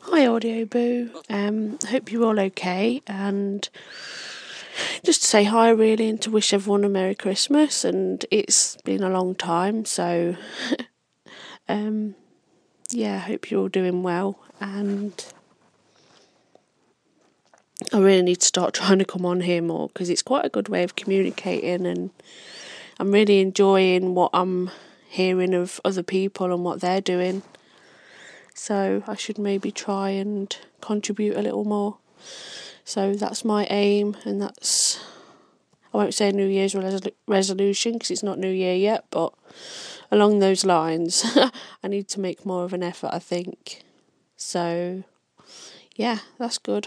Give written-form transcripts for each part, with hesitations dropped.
Hi Audio Boo, hope you're all okay, and just to say hi really and to wish everyone a Merry Christmas. And it's been a long time, so yeah, I hope you're all doing well, and I really need to start trying to come on here more because it's quite a good way of communicating, and I'm really enjoying what I'm hearing of other people and what they're doing. So I should maybe try and contribute a little more. So that's my aim, and that's, I won't say New Year's resolution because it's not New Year yet, but along those lines, I need to make more of an effort, I think. So yeah, that's good.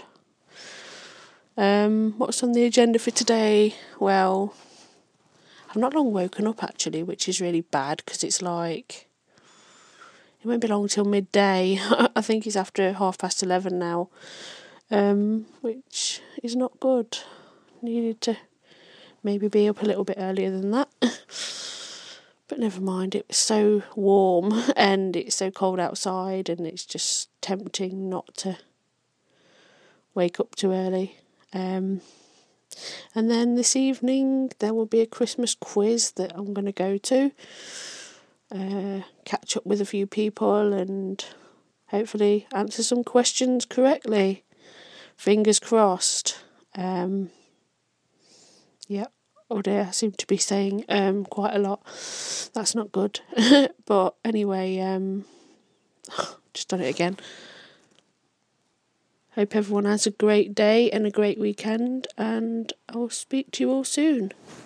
What's on the agenda for today? Well, I've not long woken up actually, which is really bad because it's like, it won't be long till midday. I think it's after 11:30 now, which is not good. Needed to maybe be up a little bit earlier than that. But never mind, it was so warm and it's so cold outside, and it's just tempting not to wake up too early. And then this evening there will be a Christmas quiz that I'm going to go to. Catch up with a few people and hopefully answer some questions correctly. Fingers crossed. Yep. Oh dear, I seem to be saying quite a lot. That's not good. But anyway, just done it again. Hope everyone has a great day and a great weekend, and I'll speak to you all soon.